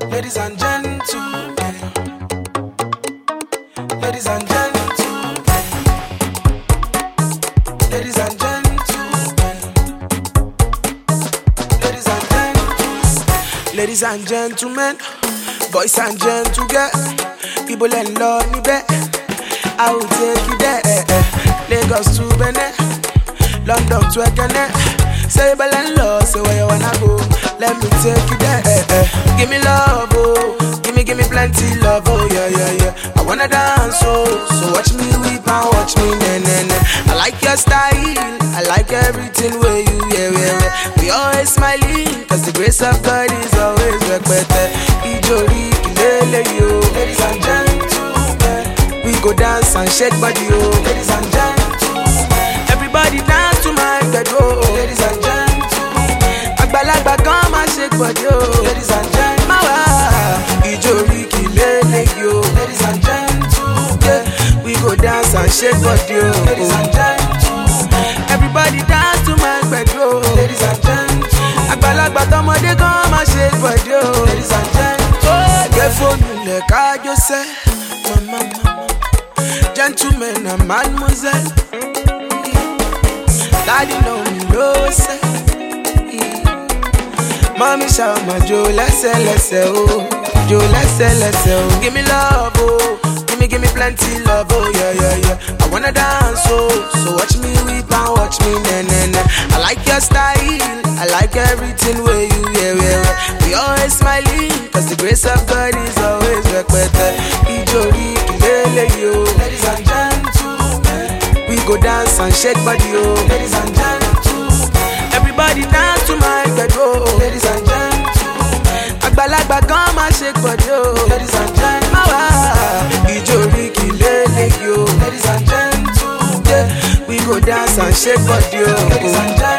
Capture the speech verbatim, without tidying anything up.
Ladies and gentlemen, ladies and gentlemen, ladies and gentlemen, ladies and gentlemen, ladies and gentlemen, boys and gentlemen, people and love me back. I will take you there, Lagos to Benin, London to Ekene. Say bell and love, say where you wanna go. Let me take you there. Give me love, oh, give me, give me plenty love, oh yeah, yeah, yeah. I wanna dance, oh, so watch me weep and watch me, nah, nah, nah. I like your style, I like everything where you, yeah, yeah, yeah. We always smiling, cause the grace of God is always respected. Ijori, kilele, yo. Ladies and gentlemen, we go dance and shake body, oh. Ladies and gentlemen, everybody dance to my bedroom. Ladies and gentlemen, Agbalagba come and shake body, oh. Ladies and gentlemen, mawa ijori kilele yo. Ladies and gentlemen, yeah, we go dance and shake body, oh. Ladies and gentlemen, everybody dance to my bedroom. Ladies and gentlemen, Agbalagba tomode come and shake body, oh. Ladies and gentlemen, oh, get phone le kajo se, mama mama, gentlemen and mademoiselle. Daddy know me know say, mommy shout my Joe, let's say, let's say, oh, Joe, let's say, let's say, oh. Give me love, oh, give me, give me plenty love, oh yeah, yeah, yeah. I wanna dance, oh, so watch me weep and watch me, nah, nah, nah. I like your style, I like everything where you, yeah, yeah, yeah. We always smiling, cause the grace of God is always respected. Ijori kilele yo. Ladies and gentlemen, we go dance and shake body, oh. Ladies and gentlemen, everybody dance to my bedroom. Ladies and gentlemen, Agbalagba come and shake body, oh. Ladies and gentlemen, mawa ijori kilele yo. Ladies and gentlemen, yeah, we go dance and shake body, oh. Ladies and gentlemen.